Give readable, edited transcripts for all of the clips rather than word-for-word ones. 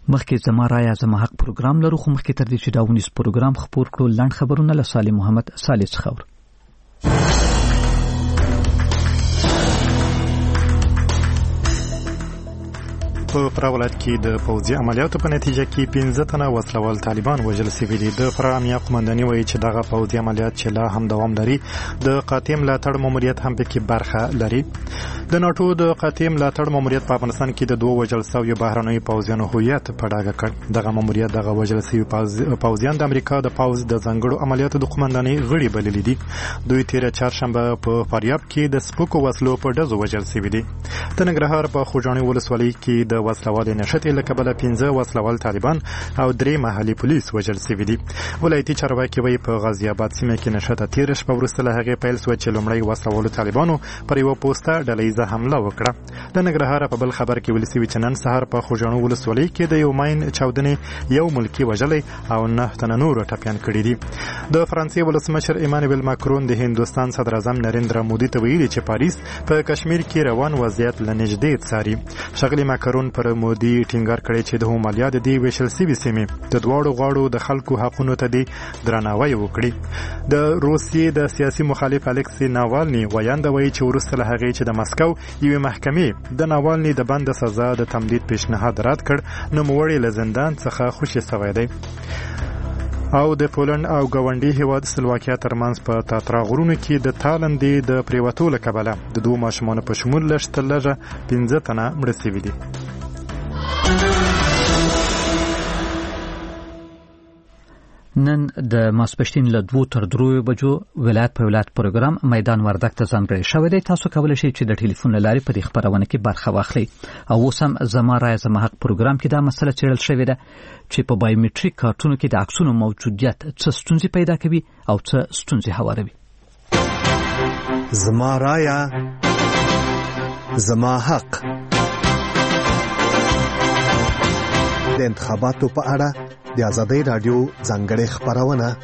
مخکې زما رايه زما حق پروګرام لرو، خو مخکې تر دې چې دا ونیس پروګرام خپور کړو لاند خبرونه له صالح محمد صالح څخه. په فراه ولایت کې د پوځي عملیاتو په نتیجه کې 15 تنه وسلوال طالبان وژل شوي دي. د فراه امنیه قومنداني وایي چې دغه پوځي عملیات چې لا هم دوام لري د قاطع ملاتړ ماموریت هم پکې برخه لري. د ناتو د قاطع ملاتړ ماموریت په افغانستان کې د 2 وژل شوي بهرنیو پوځیانو هویت په ډاګه کړ. دغه ماموریت دغه وژل شوي پوځیان د امریکا د پوځ د ځانګړو عملیاتو د قومندانۍ غړي بللي دي. دوی تیر چهارشنبه په فاریاب کې د سپکو وسلو په ډزو وژل شوي دي. د ننګرهار په خوږاڼي ولسوالۍ کې د وسلوال نشټې له کبله 15 وسلوال طالبان او 3 محلي پولیس وژل شوي دي. ولایتي چارواکي وایي په غازي آباد سیمه کې نشټه تیر شپه وروسته له هغې پیل شوه چې لومړی وسلوالو طالبانو پر یوه پوسته ډلهییزه حمله وکړه. د ننګرهار په بل خبر کې ویل شوي چې نن سهار په خوږاڼو ولسوالۍ کې د یو ماین چاودنې یو ملکي وژلی او 9 تنه نور ټپیان کړي دي. د فرانسې ولسمشر ایمانویل ماکرون د هندوستان صدر اعظم نریندرا مودي ته ویلي چې پاریس په کشمیر کې روان وضعیت له نږدې څاري. ښاغلي ماکرون پر مودي ټینګار کړی چې د همالیا د دې ویشل سوي سیمې د دواړو غاړو د خلکو حقونو ته د درناوی وکړي. د روسیې د سیاسي مخالف الکسی ناوالني ویانده وایي چې وروسته له هغې چې د مسکو یوې محکمې د ناوالني د بند سزا د تمدید پیشنهاد رد کړ، نوموړی له زندان څخه خوشي شوی دی. او د پولند او ګاونډي هیواد سلواکیا ترمنځ په تاترا غرونو کې د تالندې د پریوتو له کبله د 2 ماشومانو په شمول لږ تر لږه 15 تنه مړه شوي دي. نن د ماسپښین له 2 تر 3 بجو ولایت په ولایت پروګرام میدان وردګ ته ځانګړی شوی دی. تاسو کولی شئ چې د ټلیفون له لارې په دې خپرونه کې برخه واخلئ. او اوس هم زما رایه زما حق پروګرام کې دا مسله څېړل شوې ده چې په بایومټریک کارتونو کې د عکسونو موجودیت څه ستونزې پیدا کوي او څه ستونزې هواروي. زما رایه زما حق د انتخاباتو په اړه د آزادۍ رادیو ځانګړې خپرونه.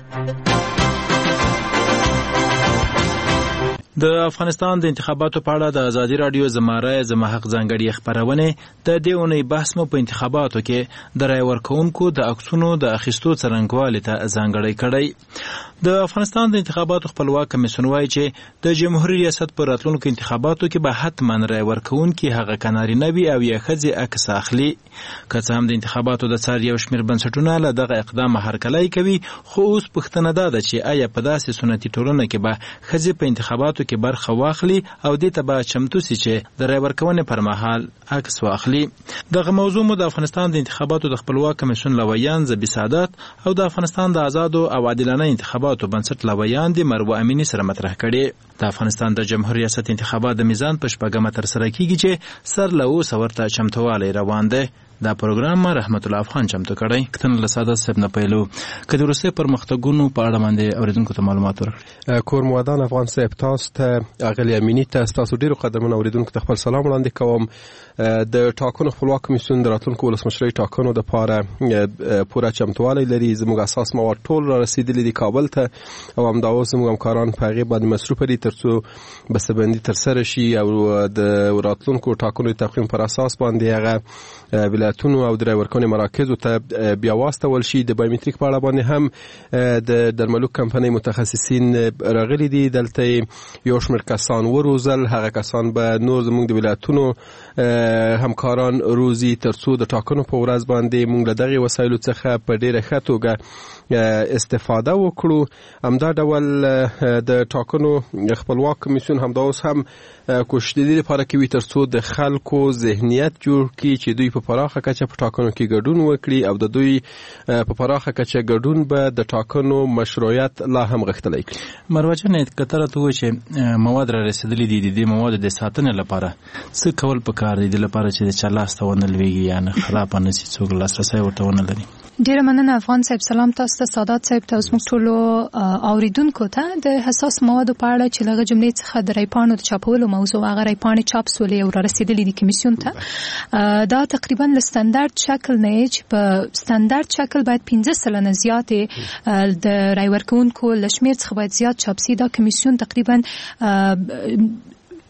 د افغانستان د انتخاباتو په اړه د آزادۍ رادیو زما رایه زما حق ځانګړې خپرونه د دې اونۍ بحث مو په انتخاباتو کې د رای ورکوونکو د عکسونو د اخیستو څرنګوالي ته ځانګړی کړی. د افغانستان د انتخاباتو خپلواک کمیسیون وایي چې د جمهوریت ریاست پر راتلونکو انتخاباتو کې به حتما رای ورکوونکي هغه کناري نه وي او یا ښځې عکس اخلي. که څه هم د انتخاباتو د څار یو شمېر بنسټونه له دغه اقدام هرکلی کوي، خو اوس پوښتنه دا ده چې آیا په داسې سنتي ټولنه کې به ښځې په انتخاباتو کې برخه واخلي او دې ته به چمتو سي چې د رای ورکونې پر مهال عکس واخلي. دغه موضوع مو د افغانستان د انتخاباتو د خپلواک کمیسیون لویان زبی سعادت او د افغانستان د آزادو او عادلانه انتخاباتو بنسټ لویان د مروه امینی سره مطرح کړي. د افغانستان د جمهوریت ریاست انتخابات د میزان په شپږمه ترسره کیږي چې سر له اوسه ورته چمتووالی روان دی. دا پروګرام رحمت الله افغان چمتو کړی. کتن له ساده صاحب نه پیلو که د روسي پرمختګونو په اړه باندې اوریدونکو ته معلومات ورکړي. کور موادان افغان صاحب تاسو ته اغلی امینی تاسو ډیرو قدمونه اوریدونکو ته خپل سلام وړاندې کوم. د ټاکنو خپلواک کمیسیون د راتلونکو ولسمشرۍ ټاکنو لپاره پوره چمتووالی لري. زموږ اساس مواد ټول را رسیدلي دي کابل ته او همدا اوس زموږ همکاران په هغې باندې مصروفه دي ترڅو بسته‌بندي ترسره شي او د راتلونکو ټاکنو تقویم پر اساس باندې هغه ولایتونو او د رای ورکونې مراکزو ته بیا واستول شي. د بایومټریک په اړه باندې هم د درملوک کمپنۍ متخصصین راغلي دي. دلته یو شمېر کسان وروزل، هغه کسان به نور زموږ د ولایتونو همکاران روزي ترڅو د ټاکنو په ورځ باندې موږ له دغې وسایلو څخه په ډېره ښه توګه استفاده وکړو. همدا ډول د ټاکنو خپلواک کمیسیون همدا اوس هم کوشش د دې لپاره کوي ترڅو د خلکو ذهنیت جوړ کړي چې دوی په پراخه کچه په ټاکنو کې ګډون وکړي او د دوی په پراخه کچه ګډون به د ټاکنو مشروعیت لا هم غښتلی کړي. مروه جان کتره ته وایي چې مواد را رسېدلي دي، د دې موادو د ساتنې لپاره څه کول پکار دي د لپاره چې د چا لاس ته ونه لویږي یا نه خرابه نه شي، څوک لاسرسی ورته ونه لري. ډیره مننه افغان صاحب. سلام تاسو ته، سادات صاحب ته، زموږ ټولو اوریدونکو ته. د حساس موادو په اړه چې لږه جملې څخه د رایپاڼو د چاپولو موضوع، هغه رایپاڼې چاپ سولې او را رسېدلې دي کمیسیون ته. دا تقریبا له ستاندرد شکل نه چې په ستاندرد شکل باید 15% زیاتې د رای ورکوونکو له شمېر څخه باید زیات چاپ سي. دا کمیسیون تقریبا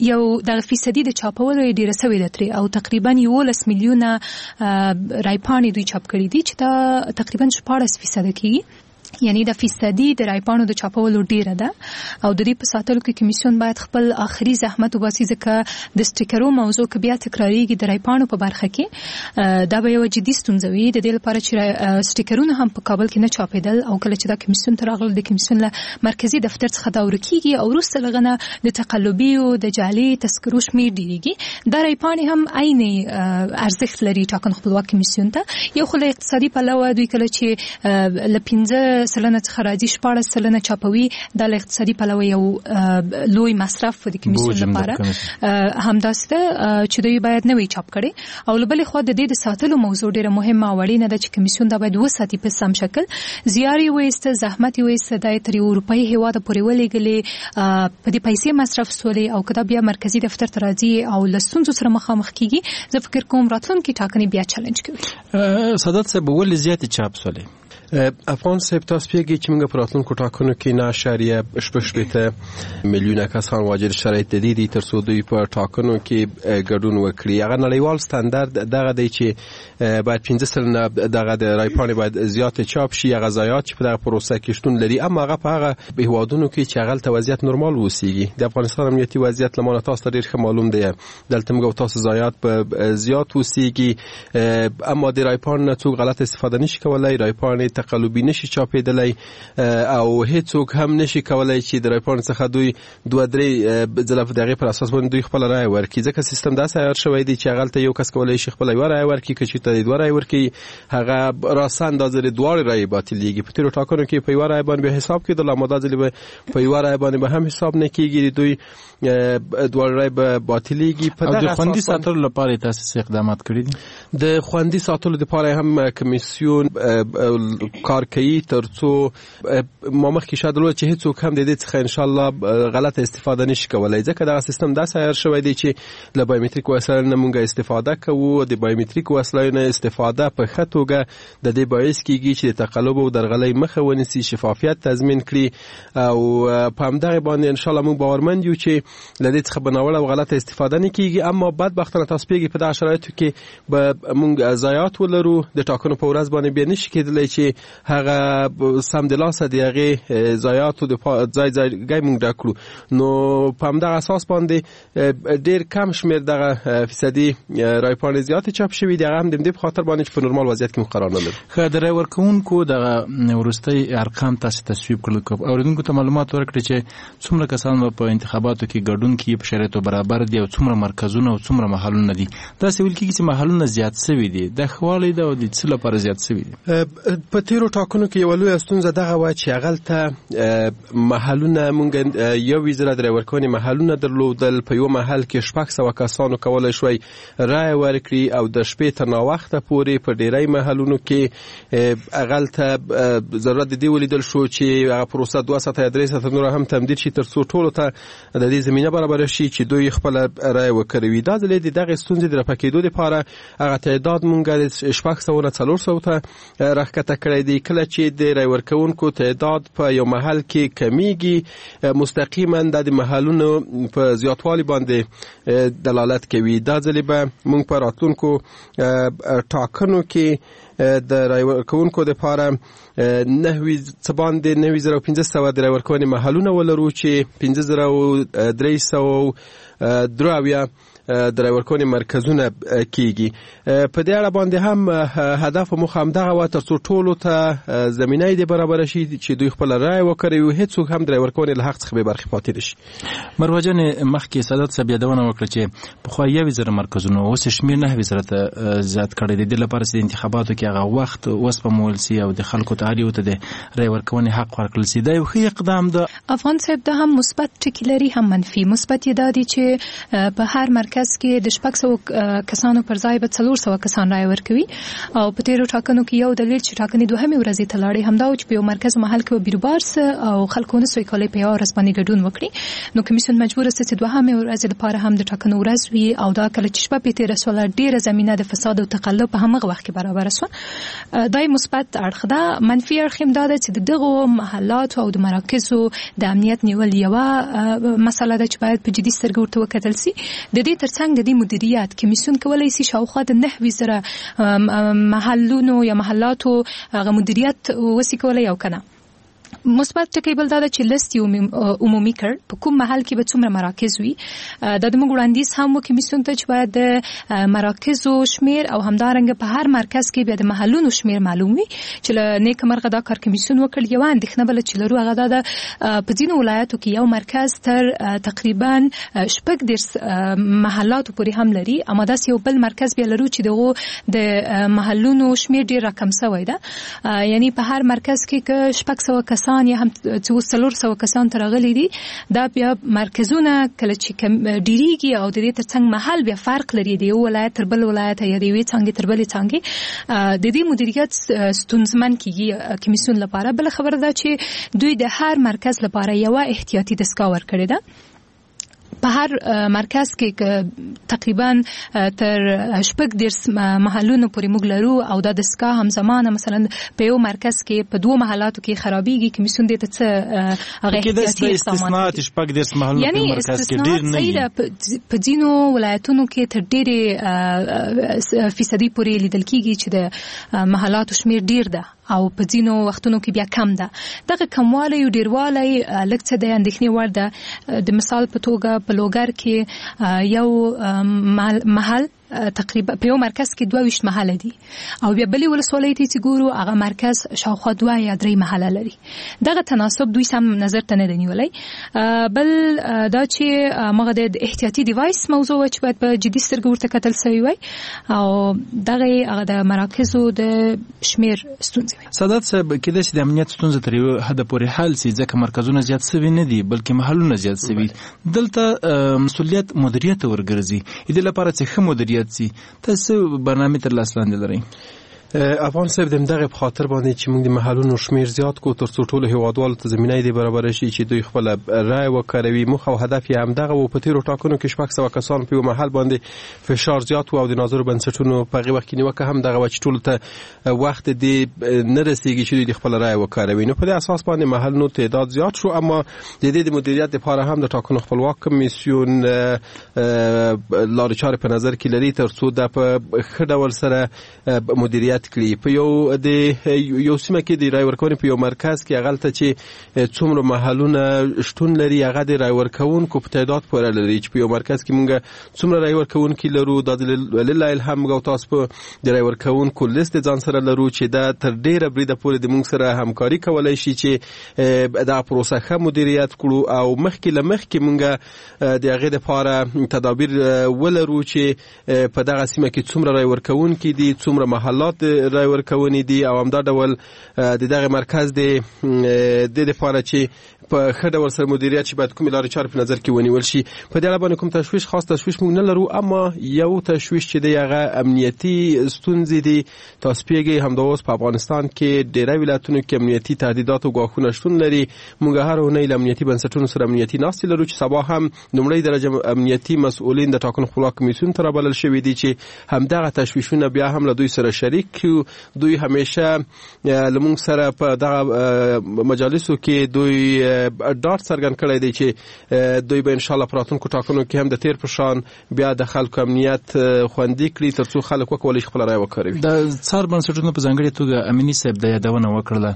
یو د فیصدي د چاپولو ډیره سوي ده ترې او تقریبا 11 میلیونه رایپاڼې دوی چاپ کړي دي چې دا تقریبا 14% کېږي. یعنی د فیصدي د رایپاڼو د چاپولو ډیره ده او د دې په ساتلو کې کمیسیون باید خپل آخري زحمت وباسي ځکه د سټیکرو موضوع کې بیا تکراریږي د رایپاڼو په برخه کې دا به یو جدي ستونزه وي د دې لپاره چې سټیکرونه هم په کابل کې نه چاپېدل او کله چې دا کمیسیون ته راغله د کمیسیون له مرکزی دفتر څخه دا ورکیږي او وروسته لغنه د تقلبي او د جعلي تذکرو شمېر ډیریږي. دا رایپاڼې هم عین ارزښت لري ټاکنو خپلواک کمیسیون ته. یو خو له اقتصادي پلوه دوی کله چې له 15 سلنه څخه راځي 14 سلنه چاپوي د اقتصادي پلوه یو لوی مصرف د کمیسیون لپاره همداسته چې دوی باید نوې چاپ کړي او لبلې خو د دې د ساتلو موضوع ډیره مهمه او اړینه ده چې کمیسیون دا باید وساتي په سم شکل. زیاري وایسته زحمت وایسته د تر اروپאי هیواد پورې ولېګلې په دې پیسې مصرف سولې او کدا بیا مرکزی دفتر ته راځي او لسونځو سره مخامخ کیږي. زه فکر کوم راتلونکي ټاکنې بیا چالش کوي. سادات صاحب ول زیات چاپ سولې افغان صاحب تاسو پیږي چې موږ په راتلونکو ټاکنو کې 9.8 میلیونه کسان واجد شرایط دي ترڅو دوی په ټاکنو کې ګډون وکړي. هغه نړیوال ستاندرد دغه دی چې باید 15 سلنه دغه د رایپاڼې باید زیات چاپ شي. هغه ضایعات چې په دغه پروسه کې شتون لري اما هغه په هغه هیوادونو کې چې هغه وضعیت نورمال وسیږي. د افغانستان امنیتي وضعیت لمانه تاسو ته ډیر ښه معلوم دی. دلته موږ تاسو ضایعات په زیات وسیږي اما د رایپاڼې نه څوک غلط استفاده نشي کولای. رایپاڼې تقلبي نشي چاپېدلی او هیڅوک هم نشي کولای چې د رایپاڼې څخه دوی 2-3 ځله په دغه پر اساس باندې دوی خپل رائے ورکړي ځکه سیستم داسې عیار شوی دی چې هغه ته یو کس کولای شي خپل یو رائے ورکړي که چې ته 2 رائے ورکړي هغه راسته اندازې 2 رائے باطلېږي. په تیرو ټاکنو کې په یو رائے باندې حساب کېدل اما دا ځل په یو رائے باندې هم حساب نه کېږي. دوی 2 رائے باطلېږي. په دغه خوندي ساتلو لپاره تاسو اقدامات کړي دي؟ د خوندي ساتلو لپاره هم کمیسیون کار کوي ترڅو ما مخکې شاید ولول چې هیڅوک هم د دې څخه ان شاء الله غلط استفاده نشي کولای ځکه دا سیستم داسې عیار شوی دی چې له بایومټریک وسایلو نه موږ استفاده کوو. د بایومټریک وسایلو نه استفاده په ښه توګه د دې باعث کیږي چې د تقلب او درغلۍ مخه ونیسي، شفافیت تضمین کړي او په همدغه باندې ان شاء الله موږ باورمند یو چې له دې څخه بناوړه او غلطه استفاده نه کیږي. اما بدبختانه تاسو پیږي په دغه شرایطو کې به موږ ضایعات ولرو. د ټاکنو په ورځ باندې بیا نشي کېدلی چې هغه سم د لاسه د هغې ضایعاتو د ځای موږ ډک کړو. نو په همدغه اساس باندې ډېر کم شمېر دغه فیصدي رایپاڼې زیاتې چاپ شوي دي. هغه هم د همدې په خاطر باندې چې په نورمال وضعیت کې موږ قرار نه لرو. ښه د رای ورکوونکو دغه وروستۍ ارقام تاسو تصویب کړل اورېدونکو ته معلومات ورکړئ چې څومره کسان په انتخاباتو کې ګډون کوي په شرایطو برابر دي او څومره مرکزونه او څومره محلونه دي. داسې ویل کېږي چې محلونه زیات شوي دي. د ښه والی ده او د څه لپاره زیات شوي دي؟ په تیرو ټاکنو کې یوه لویه ستونزه دغه وه چې هغلته محلونه موږ یو وزارت د رای ورکونې محلونه درلودل. په یو محل کې 600 کسانو کولی شوی رای ورکړي او د شپې تر ناوخته پورې په ډیری محلونو کې هغلته ضرورت د دې ولیدل شو چې هغه پروسه 2 ساعته یا 3 ساعته نور هم تمدید شي ترڅو ټولو ته د دې زمینه برابر شي چې دوی خپل رای وکړي. دا ځل د دغه ستونزې د راپکېدو لپاره هغه تعداد موږ 600 نه 400 ته راښکته کړی دی. کله چې د رای ورکوونکو تعداد په یو محل کې کمیږي مستقیما د محلونو په زیاتوالي باندې دلالت کوي. دا ځل به موږ په راتلونکو ټاکنو کې د رای ورکوونکو لپاره 9,500 د رای ورکونې محلونه ولرو چې 5,303 د رای ورکونې مرکزونه کیږي. په دې اړه باندې هم هدف مو هم دغه و ترڅو ټولو ته زمینه دې برابر شي چې دوی خپل رای وکړي او هیڅوک هم د رای ورکونې له حق څخه به برخې پاتې نشي. مروه جان مخکې سادات صاحب یادونه وکړه چې پخوا 1,000 مرکزونه اوس شمېر 9,000 ته زیات کړی دی. د لپاره چې د انتخاباتو کې هغه وخت وسپمول سي او د خلکو ته اړ یو ته د رای ورکونې حق ورکړل سي. دا یو ښه اقدام ده. افغان صاحب دا هم مثبت ټکي لري هم منفي. مثبت یې دا دی چې په هر مرکز کې د 600 کسانو پر ځای به 400 کسان رای ورکوي او په تیرو ټاکنو کې یو دلیل چې ټاکنې دوهمې ورځې ته لاړې همدا چې په یو مرکز محل کې بیروبار او خلکو نه سوي کولای په یو ورځ باندې ګډون وکړي نو کمیسیون مجبور است چې دوهمې ورځې لپاره هم د ټاکنو ورځ وي او دا کله چې شپه په تیر سره ډیره زمينه د فساد او تقلب په همغه وخت کې برابر شو دای مثبت اړخ ده منفي اړخ هم دا ده چې دغه محلات او د مراکزو د امنیت نیول یو مسله ده چې باید په جدي سترګو ورته وکتل شي د دې ترڅنګ د دې مدیریت کمیسیون کولای شي شاوخوا د 9,000 محلونو یا محلاتو غو مدیریت وسی کولای او کنه مثبت ټکی بل دا چې لیست عمومي کړ په کوم محل کې به څومره مراکز وي د موږ وړاندیز هم کمیسیون ته چې باید د مراکزو شمیر او همدارنګه په هر مرکز کې به د محلونو شمیر معلوم وي چې له نیک مرغه دا کار کمیسیون وکړ یو اندېښنه بل چې لرو هغه دا په ځینو ولایتو کې یو مرکز تر تقریبا 10 محلات پورې هم لري اما داس یو بل مرکز به لرو چې دغه د محلونو شمیر ډیر رقم شوی ده یعنی په هر مرکز کې 600 کسان یا هم 400 کسان ترغلي دي دا بیا مرکزونه کله چې ډیریږي او د دې ترڅنګ محل بیا فرق لري دی ولایت تر بل ولایت یا دی وی څنګه تر بل څنګه د دې مدیریت ستونزمن کیږي کمیسیون لپاره بل خبر ده چې دوی د هر مرکز لپاره یو احتیاطي دستگاه ورکړي ده په هر مرکز کې تقریبا تر 10 محلونو پورې موږ لرو او دا دستگاه هم زمانه مثلا په یو مرکز کې په دوه محلاتو کې خرابېږي کمیسیون دې ته هغه احتیاطي استثناءات 10 محلونو په مرکز کې ډیر نه په ځینو ولایتونو کې تر ډېرې فیصدي پورې لیدل کېږي چې د محلاتو شمیر ډیر ده او په ځینو وختونو کې بیا کم ده دغه کموالی او ډیروالی لږ څه د اندېښنې وړ ده د مثال په توګه په لوګر کې یو محل تقریبا په یو مرکز کې 22 محل دي او بیا بلی ولسوالۍ ته چې ګورو هغه مرکز شاوخوا 2 یا 3 محل لري دغه تناسب دوی سم نظر ته نه نیولای بل دا چې موږ د احتیاطي ډیوایس موضوع چې باید په جدي سترګو ورته کتل شوی وي او دغه هغه د مراکزو د شمیر ستونزې سادات صاحب کله چې د امنیت ستونزې تر یو حد پورې حل سي ځکه مرکزونه زیات سوي نه دي بلکې محلونه زیات سوي دلته مسؤلیت مدیریت ورګرځي دې لپاره چې ښه مدیریت تاسو برنامه تر لاس لاندې لرئ افغان صاحب دغه په خاطر باندې چې موږ د محلونو شمیر زیات کو تر څو ټول هیوادوالو ته زمينه دي برابر شي چې دوی خپل رائے وکړي مخ او هدف یې هم دغه په تیرو ټاکنو کې 600 کسان په محل باندې فشار زیات او د ناظر بنسټونو په هغه وخت کې نیوکه هم دغه چې ټول ته وخت دی نه رسیږي چې دوی خپل رائے وکړي نو په دې اساس باندې محلونو تعداد زیات شو اما د دې د مدیریت لپاره هم د ټاکنو خپلواک کمیسیون لارې چارې په نظر کې لري تر څو د په خډول سره مدیریت کړي په یو سیمه کې د رای ورکونې په یو مرکز کې هغه چې څومره محلونه شتون لري هغه د رای ورکونکو په تعداد پورې لري چې په یو مرکز کې موږ څومره رای ورکونکي لرو د لله الحمد او تاسو په د رای ورکونکو لیست ځان سره لرو چې دا تر ډیره بریده پورې د موږ سره همکاري کولای شي چې دا پروسه ښه مدیریت کړو او مخکې لمخکې موږ د هغې دپاره تدابیر ولرو چې په دغه سیمه کې څومره رای ورکونکي دي څومره محلات رای ورکونې دي او همدا ډول د دغه مرکز د لپاره چې په ښه ډول سره مدیریت شي باید کومې لارې چارې په نظر کې ونیول شي په دې اړه باندې کوم تشویش خاص تشویش موږ نه لرو اما یو تشویش چې دی هغه امنیتي ستونزې دي تاسو پیږئ همدا اوس په افغانستان کې ډېری ولایتونو کې امنیتي تهدیدات او ګواښونه شتون لري موږ هر اونۍ له امنیتي بنسټونو سره امنیتي ناستې لرو چې سبا هم لومړۍ درجه امنیتي مسؤلین د ټاکنو خپلواک کمیسیون ته رابلل شوي دي چې همدغه تشویشونه بیا هم له دوی سره شریک کړو دوی همیشه لمونږ سره په دغه مجالسو کې دوی ډاټ څرګند کړی دی چې دوی به ان شاء الله په راتلونکو ټاکنو کې هم د تیر په شان بیا د خلکو امنیت خوندي کړي تر څو خلک وکولای شي خپل رایه وکاروي د څار بنسټونو په ځانګړې توګه امینی صاحب د یادونه وکړله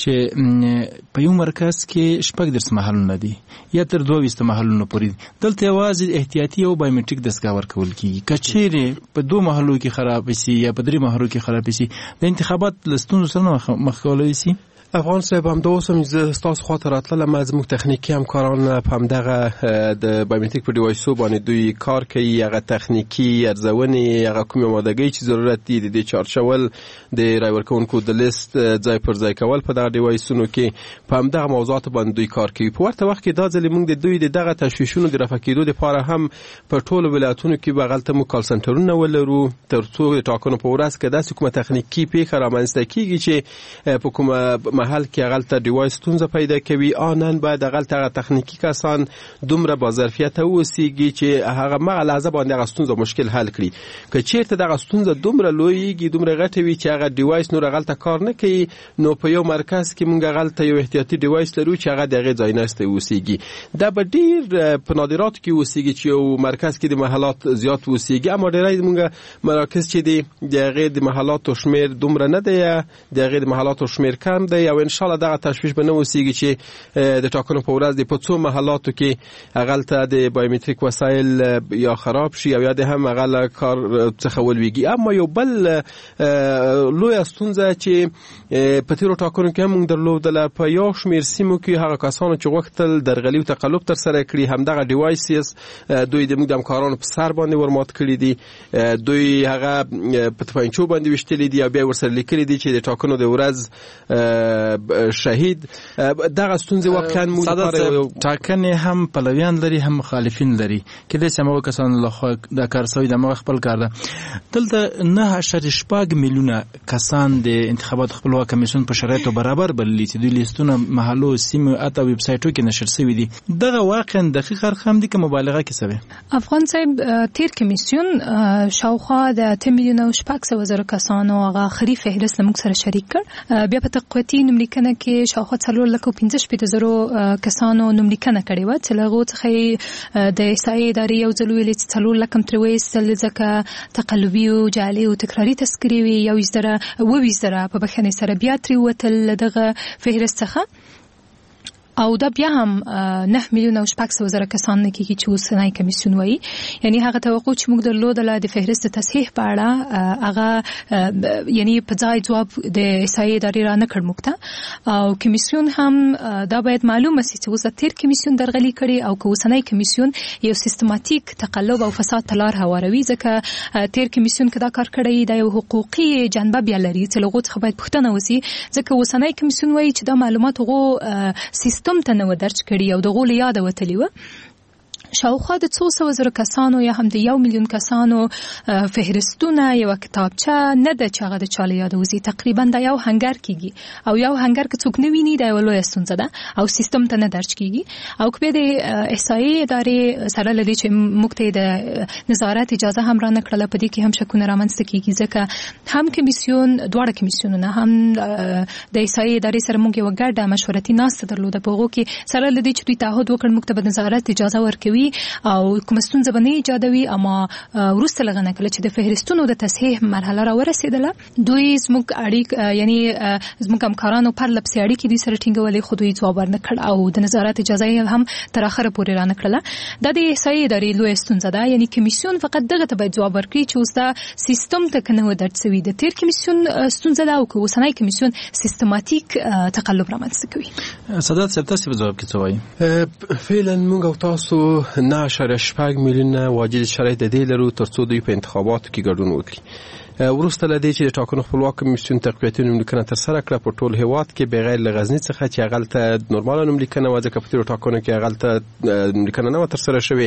چې په یو مرکز کې 14 محلونه دي یا تر 22 محلونه پورې دلته یوازې احتیاطي او بایومټریک دستګاه ورکول کیږي کچېره په 2 محلو کې خراب شي یا په 3 محلو کې خراب شي د انتخابات لستونو سره مخ کولای شي افغان صاحب هم دوسم تاسو خاطر راتله زموږ تخنیکی همکاران په همدغه د بایومتریک په ډیوایسو باندې دوی کار کوي، هغه تخنیکی ارزونې، هغه کومه مادهګۍ چې ضرورت دي د چارج شول د رای ورکونکو د لیست ځای پر ځای کول په دغه ډیوایسونو کې په همدغه موضوعات باندې دوی کار کوي. په ورته وخت کې دا ځل موږ د دوی دغه تشویشونو د رفع کېدو لپاره هم په ټولو ولایتونو کې بغلته مو کال سنټرونه ولرو ترڅو ټاکنو په ورځ کې داسې کومه تخنیکی پیښه رامنځته کیږي چې په کومه محل کې غلطه ډیوایس ستونزه پیدا کوي، آنن باید غلطه تخنیکی کسان دومره با ظرفیت اوسېږي چې هغه مغه لحظه باندې هغه ستونزه مشکل حل کړي. که چیرته دغه ستونزه دومره لویږي، دومره غټه وي چې هغه ډیوایس نور غلطه کار نه کوي، نو په یو مرکز کې مونږ غلطه یو احتیاطي ډیوایس لرو چې هغه دغه ځای نهسته اوسېږي. دا به ډیر په نادرات کې اوسېږي چې یو مرکز کې د محلات زیات اوسېږي، اما ډیرای مونږ مراکز چې دغه د محلات شمیر دومره نه دی، دغه د محلات شمیر کم دی، او ان شاء الله دغه تشویش به نه اوسېږي چې د ټاکنو په ورځ د په څو محلاتو کې غلطه د بایومتریک وسایل یا خراب شي او یا د هم غل کار څخه ولويږي. اما یو بل لوی ستونزه چې په تیرو ټاکنو کې هم درلودله په یو شمیر سیمو کې هغه کسانو چې غوښتل درغلي او تقلب تر سره کړي همدغه ډیوایسز دوی د موږ د همکارانو په سر باندې ورمات کړي دي، دوی هغه په تفاینچو باندې وشتلې دي او بیا ورسره لیکلي دي چې د ټاکنو د ورځ شهید. دغه ستونزې واقعا موږ لپاره ټاکنې هم پلویان لري هم مخالفین لري، کله چې موږ کسان له خو د کارسوي د موږ خپل کار ده. دلته 9.8 میلیونه کسان د انتخابات خپلواک کمیسیون په شرایطو برابر بللي چې دوی لیستونه محلو سیمو اته ویب سایټو کې نشر شوی دي. دغه واقعا دقیق رقم دي که مبالغه کې سوي؟ افغان صاحب تیر کمیسیون شاوخوا د 8 میلیونه او 800,000 کسانو هغه خري فهرست موږ سره شریک کړ. بیا په تقویتي نوملیکنه کې شاوخوا 4,15,000 کسانو نوملیکنه کړې و چې لغو څخه د احصایې ادارې یو ځل ویلې چې 4,00,000 تر وېستل ځکه تقلبي او جعلي او تکراري تذکرې وي، یو زره په بخښنې سره بیا ترې وتل دغه فهرست څخه، او دا بیا هم 9 میلیونه او 800,000 کسان نه کېږي چې اوسنی کمیسیون وایي. یعنی هغه توقع چې موږ درلودله د فهرست تصحیح په اړه هغه یعنی په ځای جواب د احصایې ادارې را نه کړ موږ ته، او کمیسیون هم دا باید معلومه سي چې اوس تیر کمیسیون درغلي کړي او که اوسنی کمیسیون یو سیستماتیک تقلب او فساد ته لار هواروي، ځکه تیر کمیسیون که دا کار کړی دا یو حقوقي جنبه بیا لري چې لغو څخه باید پوښتنه وسي، ځکه اوسنی کمیسیون وایي چې دا معلومات هغو تم ته نو درج کړي او د غول یاد وتلی و. شاوخوا د 200,000 کسانو یا هم د 1 میلیون کسانو فهرستونه یو کتابچه نه ده چې هغه د چاله یادوزي، تقریبا د یو هنګر کیږي او یو هنګر که څوک نه ویني دا یو لوی ستونزه ده او سیستم ته نه درج کیږي. او که د احصایې ادارې سره لدی چې موږ ته د نظارت اجازه هم را نه کړله، په دې کې هم شکونه رامنځته کیږي، ځکه هم کمیسیون دواړه کمیسیونونه هم د احصایې ادارې سره موږ یو ګډه مشورتي ناسته درلوده، په هغو کې سره لدی چې دوی تعهد وکړ موږ ته به نظارت اجازه ورکوي او کوم ستونزه به نه ایجادوي. اما وروسته لغنه کله چې د فهرستونو د تصحیح مرحله را ورسېدله، دوی زموږ یعنی زموږ همکارانو پر لپسې اړیکې دوی سره ټینګولې، خو دوی ځواب ورنه کړ او د نظارت اجازه هم تر اخره پورې را نه کړله. دا د احصایې ادارې لویه ستونزه ده، یعنی کمیسیون فقط دغه ته باید ځواب ورکړي چې اوس دا سیستم ته که نه و درج شوي. د تیر کمیسیون ستونزه ده او که اوسنی کمیسیون سیستماتیک تقلب رامنځته کوي. سادات صاحب تاسو په ځواب کې څه وایي؟ فعلا موږ او تاسو 9.8 میلیونه واجد شرایط د دې لرو ترڅو دوی په انتخاباتو کې ګډون وکړي. وروسته لدی چې د ټاکنو خپلواک کمیسیون تقویتي نوملیکنه تر سره کړه په ټول هیواد کې بغیر له غزنی څخه چې غلطه نورمال نوملیکنه و، ځکه په تیرو ټاکنو کې غلطه نوملیکنه نه و تر سره شوې.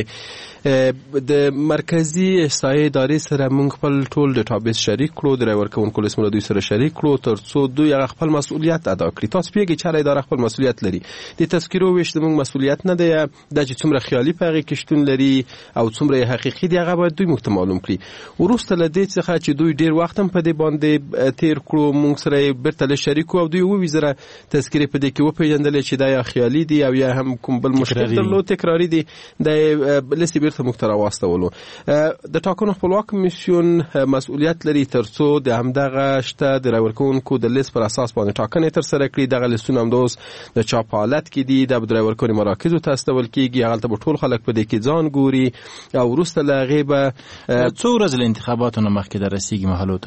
د مرکزی احصایې ادارې سره موږ خپل ټول ډیټابیس شریک کړو، د رای ورکوونکو لیستونه دوی سره شریک کړو ترڅو دوی هغه خپل مسؤلیت ادا کړي. تاسو پیږئ چې هر اداره خپل مسؤلیت لري، د تذکیرو ویش د موږ مسؤلیت نه دی، دا چې څومره خیالي په هغې کې شتون لري او څومره حقیقي دی هغه باید دوی موږ ته معلوم کړي. وروسته له دې څخه چې دوی ډیر وخت هم په دې باندې تیر کړو، موږ سره بیرته له شریکو او دوی وویزره تذکیرې په دې کې وپېژندلې چې دا یا خیالي دي او یا هم کوم بل مشکل درلود تکراري دي، د لیستې بیرته موږ ته راواستولو. د ټاکنو خپلواک کمیسیون مسؤلیت لري ترڅو د همدغه شته د رای ورکوونکو د لیست پر اساس باندې ټاکنې ترسره کړي. دغه لیستونه هم اوس د چاپ حالت کې دي، د رای ورکونې مراکزو ته استول کېږي، هغلته به ټول خلک په دې کې ځان ګوري او وروسته له هغې به څو ورځې له انتخاباتو نه مخکې در رسېږي محلو ته.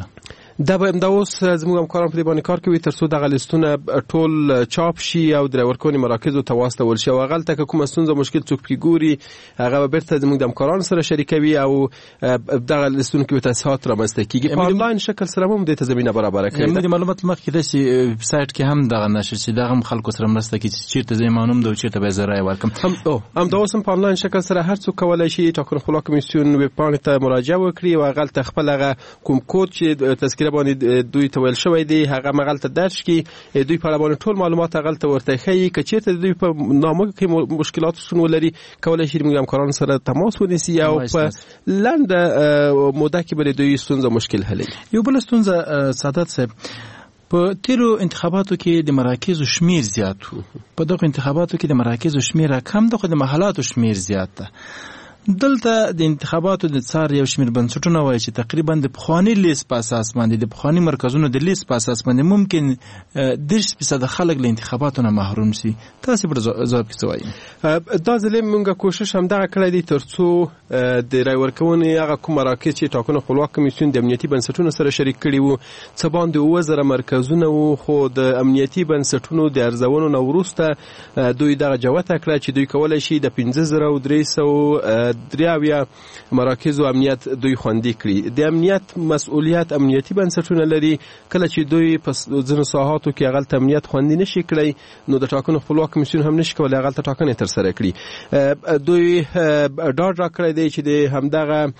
دا اوس زموږ همکاران په دې باندې کار کوي ترڅو دغه لیستونه ټول چاپ شي او د ورکونې مراکزو ته واستول شي او هغلته که کومه ستونزه مشکل څوک پکې ګوري هغه به بیرته زموږ د همکارانو سره شریکوي او دغه لیستونو کې به تاسیسات رامنځته کیږي. په آنلاین شکل سره هم دې ته زمینه برابره کړې ده. د معلومات مخکې داسې سایټ کې هم دغه نشر چې دغه هم خلکو سره مرسته کوي چې چیرته زه معلوم ده چیرته به زه رای ورکړم. هم دا اوس هم په آنلاین شکل سره هر څوک کولی شي ټاکنو خپلواک کمیسیون ویب پاڼې ته مراجعه وکړي او هغلته خپل هغه کوم کود چې تذکره باندې دوی ته ویل شوی دی هغه مغلطه درج کی دوی په اړه باندې ټول معلومات هغلته ورته ښیي که چیرته دوی په نامه کې مشکلات شتون ولري کولی شي موږ همکارانو سره تماس ونیسي او په لنډه موده کې به دوی ستونزه مشکل حل کړي. یو بل ستونزه سعادت صاحب په تیرو انتخاباتو کې د مراکزو شمیر زیات وو. په دغه انتخاباتو کې د مراکزو شمیر کم ده خو د محلاتو شمیر زیات ده. دلته د انتخاباتو د څار یو شمیر بنسټونه وایي چې تقریبا د پخوانی لیست په اساس باندې د پخوانی مرکزونو د لیست په اساس باندې ممکن 10% خلک له انتخاباتو نه محروم شي. تاسو پر ځواب کې څه وایي؟ دا ځلې موږ کوشش هم دغه کړی دی ترڅو د رای ورکونې هغه کوم مراکز چې ټاکنو خپلواک کمیسیون د امنیتي بنسټونو سره شریک کړي وو څه باندې 2000 مرکزونه وو خو د امنیتي بنسټونو د ارزونو نه وروسته دوی دغه جوته کړه چې دوی کولای شي د 15300 دریاویا مراکز امنیت دوی خوندي کړي. د امنیت مسؤلیت امنیتي بنسټونه لري. کله چې دوی په ځینو ساحاتو کې هغه امنیت خوندي نشي کړی نو د ټاکنو خپلواک کمیسیون هم نشي کولای هغه ټاکنې تر سره کړي. دوی ډاډ راکړی دی چې د همدغه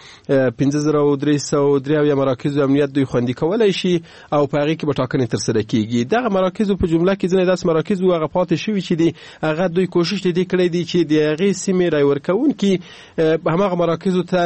15303 مراکز امنیت دوی خوندي کولای شي او په هغه کې به ټاکنې تر سره کیږي. دغه مراکز په جمله کې ځینې داس مراکز هغه پاتې شوی چې دی هغه دوی کوشش دي کړی دی چې د هغه سیمې رای ورکوونکي هماغه مراکزو ته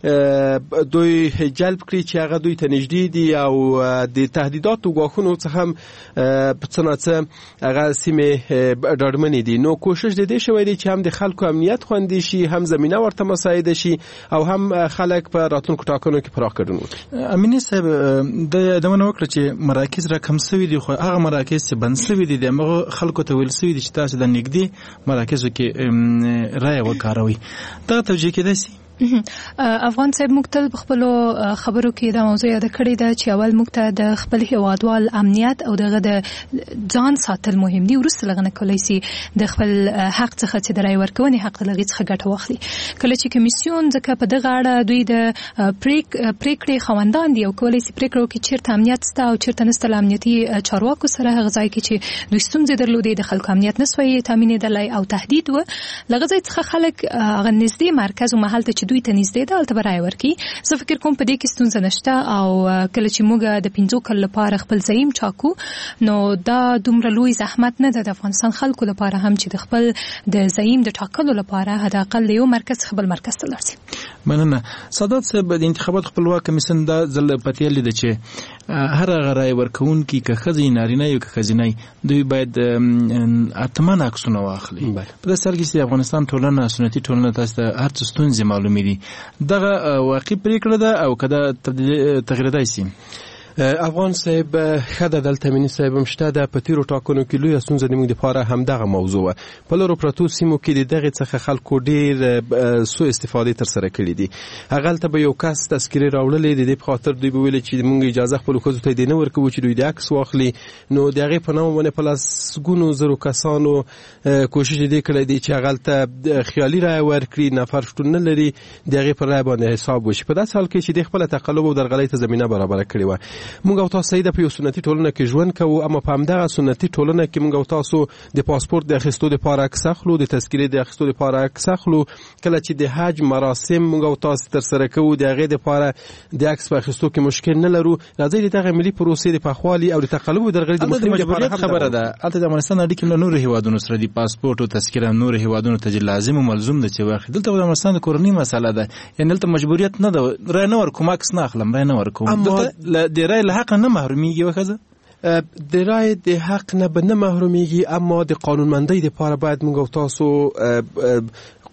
دوی جلب کړي چې هغه دوی ته نږدې دي او د تهدیداتو غواخونو څخه هم په څنګه هغه سیمې ډاډمنې دي. نو کوشش دې شوی دی چې هم د خلکو امنیت خوندي شي هم زمينه ورته مساعده شي او هم خلک په راتلونکو ټاکنو کې پراخ کړي. امینی صاحب د دمنه وکړه چې مراکز رقم سوي دي خو هغه مراکز چې بند سوي دي دغه خلکو ته ویل سوي دي چې تاسو د نګدي مراکزو کې رای وکاروي. دا توجیه کېدای شي. افغان صاحب مختل خپل خبرو کې دا موضوع یاد کړی دا چې اول مخته د خپل هیوادوال امنیت او دغه د ځان ساتل مهم دي ورسره لغنه کولای شي د خپل حق څخه چې د رای ورکونې حق لغې څخه ګټه واخلي. کله چې کمیسیون ځکه په دغه اړه دوی د پریکړې خوندان دي او کولای شي پریکړه وکړي چیرته امنیت سته او چیرته نسته امنیتي چارواکو سره هغه ځای کې چې دوی ستونزې درلودې د خلکو امنیت نسوي تامینېدلای او تهدید و لغه ځای څخه خلک هغه نږدې مرکز او محل ته دوی ته نږدې ده البته برای ورکی. زه فکر کوم په دې کې ستونزه نشته او کله چې موږ د 15 کال لپاره خپل زعیم چاکو نو دا دومره لوی زحمت نه ده د افغانستان خلکو لپاره هم چې د خپل د زعیم د ټاکلو لپاره حداقل یو مرکز خپل مرکز ته لاړ شي. مننه. سادات صاحب د انتخابات خپلواک کمیسیون دا ځل پته لید چې هر غرای ورکون کې که خزي نارینه یو که خزینه دوی باید اتمن عکسونه واخلي. په داسې حال کې چې افغانستان ټولنه سنتي ټولنه تاسو ته هر څه ستونزې معلومې دي دغه واقعي پریکړه ده او کدا تغییر دای شي. افغان صاحب خدای دلته منی صاحب مشته د پتیرو ټاکنو کې لوی اسونځ د موږ لپاره هم دغه موضوع په لورو پروتو سیمو کې دغه څخه خلکو ډیر سو استفاده تر سره کړې دي. هغه ته به یو کس تذکره راوړلې د خاطر دوی به ویل چې موږ اجازه خپل کوزو ته دینه ورکو چې دوی د عکس واخلي. نو دغه په نوم باندې پلاس ګونو زرو کسانو کوشش دې کړې دي چې هغه ته خیالي رای ورکړي نفر شتون نه لري دغه پر رای باندې حساب وشي. په داسې حال کې چې د خپل تقلب او درغلۍ ته زمينه برابر کړې و. موږ او تاسو د په سنتي ټولنه کې ژوند کوو اما په همدغه سنتي ټولنه کې موږ او تاسو د پاسپورت د اخیستو لپاره عکس اخلو د تذکره د اخیستو لپاره عکس اخلو. کله چې د حج مراسم موږ او تاسو تر سره کوو د هغه لپاره د عکس په اخیستو کې مشکل نه لرو. راځي دغه ملي پروسې د پخوالي او د تقلب او درغلي د مخنیوي لپاره خبره ده. البته د افغانستان اړیکې له نور هیوادونو سره د پاسپورت او تذکره نور هیوادونو ته لازم او ملزم ده چې واخلي. دلته د افغانستان د کورنۍ مسله ده یعنی دلته مجبوریت نه ده رای نه ورکوم عکس نه اخلم رای نه ورکوم. دلته د رای له حق نه محرومیږي وخزه د رای د حق نه به نه محرومیږي اما د قانونمندۍ لپاره باید موږ تاسو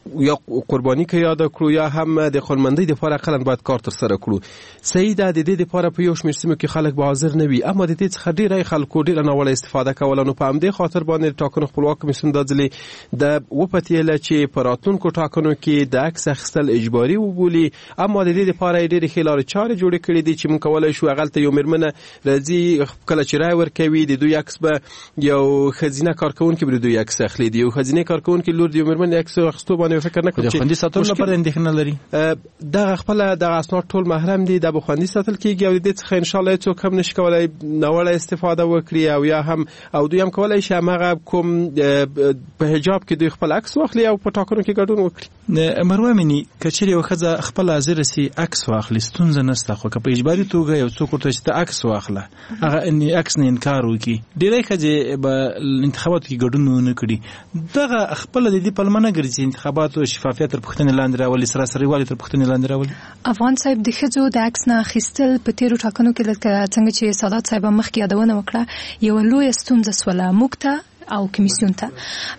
یا قرباني کې یاد کړو یا هم د خپلمندۍ لپاره اقلا باید کار تر سره کړو. صحیح ده د دې لپاره په یو شمېر سیمو کې خلک به حاضر نه وي، اما د دې څخه ډېری خلکو ډېره ناوړه استفاده کوله. نو په همدې خاطر باندې ټاکنو خپلواک کمیسیون دا ځلې د وپتېله چې په راتلونکو ټاکنو کې د عکس اخیستل اجباري وبولي، اما د دې لپاره یې ډېرې ښې لارې چارې جوړې کړې دي چې موږ کولی شو هغلته یو مېرمنه راځي کله چې رایه ورکوي د دوی عکس به یو ښځینه کارکوونکي به د دوی عکس اخلي، د یو ښځینې کارکوونکي لور د یو مېرمنې عکس اخیستو باندې فکر نه کوم چې خوندي ساتلو لپاره اندېښنه لري. دغه خپله دغه اسناد ټول محرم دي، دا به خوندي ساتل کېږي او د دې څخه انشاءالله هېڅوک هم نشي کولی ناوړه استفاده وکړي او یا هم او دوی هم کولی شي همغه کوم په حجاب کې دوی خپل عکس واخلي او په ټاکنو کې ګډون وکړي. مروه میني که چېرې یوه ښځه خپله حاضره سي عکس واخلي ستونزه نشته، خو که په اجباري توګه یو څوک ورته چې ته عکس واخله هغه عکس نه انکار وکړي، ډېری ښځې به انتخاباتو کې ګډون ونه کړي. دغه خپله د دې پلمه نه ګرځي انتخاباتو شفافیت تر پوښتنې لاندې راولي، سراسري تر پوښتنې لاندې راولي. افغان صاحب د ښځو د عکس نه اخیستل په تېرو ټاکنو کې لکه څنګه چې سادات صاحب مخکې یادونه وکړه یوه لویه ستونزه سوله موږ ته او کمیسیون ته.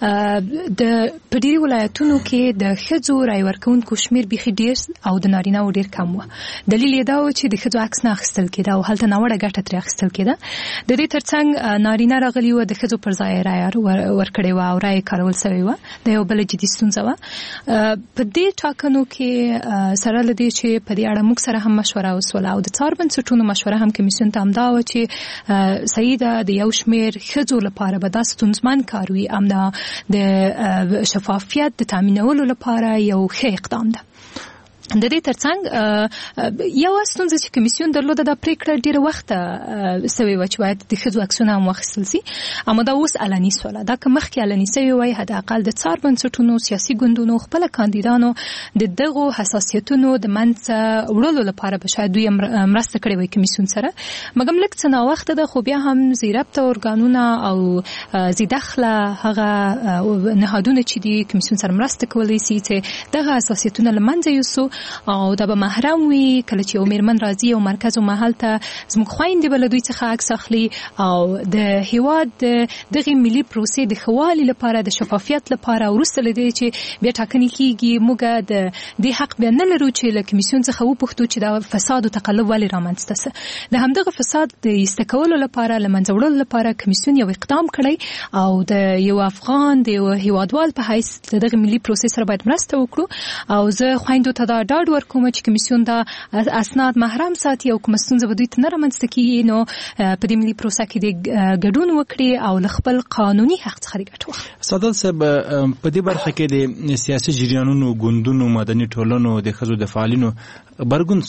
د په ډېرو ولایتونو کې د ښځو رای ورکوونکو شمېر بیخي ډېر او د نارینه‌و ډېر کم و. دلیل یې دا و چې د ښځو عکس نه اخیستل کېده او هلته ناوړه ګټه ترې اخیستل کېده. د دې ترڅنګ نارینه راغلي وو د ښځو پر ځای رای ورکړې وه او رای کارول سوې وه. دا یو بله جدي ستونزه وه. په دې ټاکنو کې سره له دې چې په دې اړه موږ سره هم مشوره وسوله او د څار بنسټونو مشوره هم کمیسیون ته همدا وه چې صحیح ده د یو شمېر ښځو لپاره به دا ستونزمن کار وي، امدا د شفافیت د تامینولو لپاره یو ښه اقدام ده. د دې ترڅنګ یو ستونزه چې کمیسیون درلوده دا پریکړه ډیره وخت سوي و چې باید د ښځو عکسونه هم واخیستل سي، اما دا اوس علني سوله. دا که مخکې علني سوي وای حداقل د څار بنسټونو سیاسي ګوندونو خپل کاندیدانو د دغو حساسیتونو د منځ وړلو لپاره به شاید دوی مرسته کړې وای کمیسیون سره. مګم لږ څه ناوخته ده، خو بیا هم زیربطه ارګانونه او زیدخله هغه نهادونه چې دي کمیسیون سره مرسته کولی سي چې دغه حساسیتونه له منځه یوسو او دا به محرم وي. کله چې یو مېرمن راځي او مرکز او محل ته زموږ خویندې به له دوی څخه عکس اخلي او د هېواد دغې ملي پروسې د ښه والي لپاره د شفافیت لپاره وروسته له دې چې بیا ټاکنې کېږي موږ د دې حق بیا نه لرو چې له کمیسیون څخه وپوښتو چې دا فساد او تقلب ولې رامنځته سه. د همدغه فساد د ایسته کولو لپاره له منځه وړلو لپاره کمیسیون یو اقدام کړی او د یو افغان د یو هېوادوال په حیث د دغې ملي پروسې سره باید مرسته وکړو او زه خویندو ته دا ډاډ ورکوم چې کمیسیون دا اسناد محرم ساتي او کوم ستونزه به دوی ته نه رامنځته کېږي نو په دې ملي پروسه کې د ګډون وکړي او له خپل قانوني حق څخه ګټه واخلي. سادات صاحب په دې برخه کې د سیاسي جریانونو ګوندونو مدني ټولنو د ښځو د فعالینو غبرګون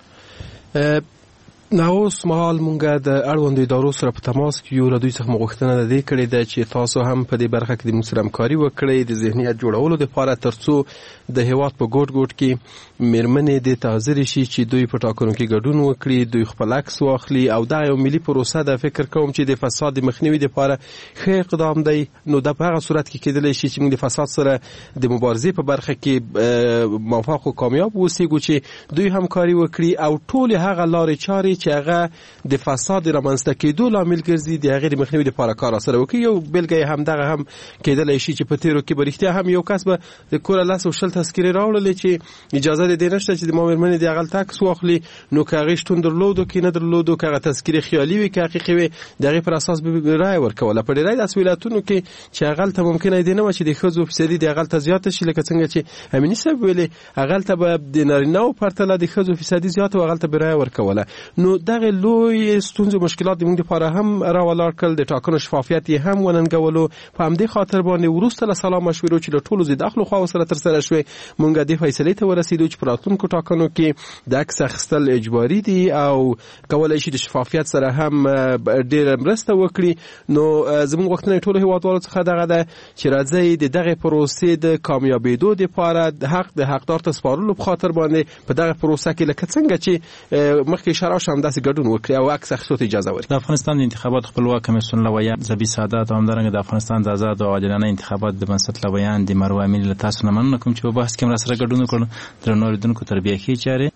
څه نو اوس مهال مونږ د اړوندو ادارو سره په تماس کې یو له دوی څخه غوښتنه د دې کړې ده چې تاسو هم په دې برخه کې د موږ سره همکاري وکړئ د ذهنیت جوړولو لپاره ترڅو د هېواد په ګوټ ګوټ کې مېرمنې دې ته حاضرې شي چې دوی په ټاکنو کې ګډون وکړي، دوی خپل عکس واخلي او دا یو ملي پروسه ده. فکر کوم چې د فساد د مخنیوي لپاره ښه اقدام دی. نو دا په هغه صورت کې کېدلی شي چې موږ د فساد سره د مبارزې په برخه کې موفق او کامیاب اوسېږو چې دوی همکاري وکړي او ټولې هغه لارې چارې چې هغه د فساد رامنځته کېدو لامل ګرځي د هغې د مخنیوي لپاره کار سره وکړي. یو بېلګه یې همدغه هم کېدلی شي چې په تېرو کې به رښتیا هم یو کس به د کوره 10 تذکرې راوړلې چې اجازه د دې نشته چې د مېرمنې د هغلته عکس واخلي، نو که هغې شتون درلودو کې نه درلودو، که هغه تذکرې خیالي وي که حقیقي وي، د هغې پر اساس به رایه ورکوله. په ډېری داسې ولایتونو کې چې هغلته ممکنه دې نه وه چې د ښځو فیصدي د هغلته زیاته شي، لکه څنګه چې امیني صاحب ویلې هغلته به د نارینه‌و پرتله د ښځو فیصدي زیاته و، هغلته به رایه ورکوله. نو دغه لوی ستونزې مشکلات د موږ لپاره هم راولاړ کړل، د ټاکنو شفافیت یې هم وننګولو. په همدې خاطر باندې وروسته له سلا مشورو چې له ټولو زیداخلو خواو سره ترسره شوې موږ دې فیصلې ته ورسېدو چې په راتلونکو ټاکنو کې د عکس اخیستل اجباري دي او کولی شي د شفافیت سره هم ډېره مرسته وکړي. نو زموږ غوښتنه ټولو هېوادوالو څخه دغه ده چې راځئ د دغې پروسې د کامیابېدو دپاره د حق د حقدار ته سپارلو په خاطر باندې په دغه پروسه کې لکه څنګه چې مخکې اشاره شوه همداسې ګډون وکړي او عکس اخیستو ته اجازه ورکړي. د افغانستان د انتخاباتو خپلواک کمیسیون لویان زبی سادات او همدارنګه د افغانستان د آزاد او عادلانه انتخاباتو د بنسټ لویان د مروه امیني له تاسو نه مننه کوم چې په بحث کې هم راسره ګډون وکړو. درنو اوریدونکو تربیه کې چارې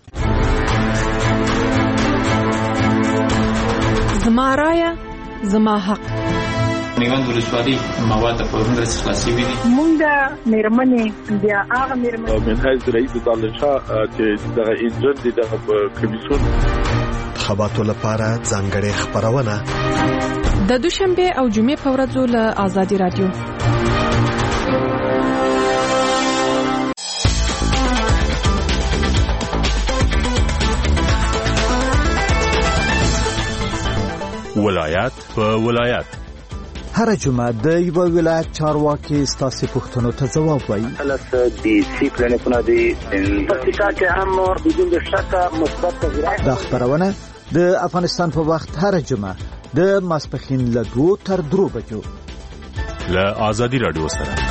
زما رایه زما حق. میوند ولسوالۍ مواد په ورنده خلاصي وي مونږ د میرمنې بیا هغه میرمنې منهج رئیس دالشاه چې دغه انجن دي دغه کمیسیون خبراتو لپاره ځانګړې خبرونه د دوشنبه او جمعې په ورځو له آزادي رادیو ولایت په ولایت هر جمعه د یو ولایت چارواکي ستاسو پوښتنو ته ځواب وایي. خلاص دي سی پلانونه دي پکتیکا کې هم بدون شک مثبت تغیرات. دا خبرونه د افغانستان په وخت هر جمعه د ماسپښین له 2 تر 3 بجو له آزادي رادیو سره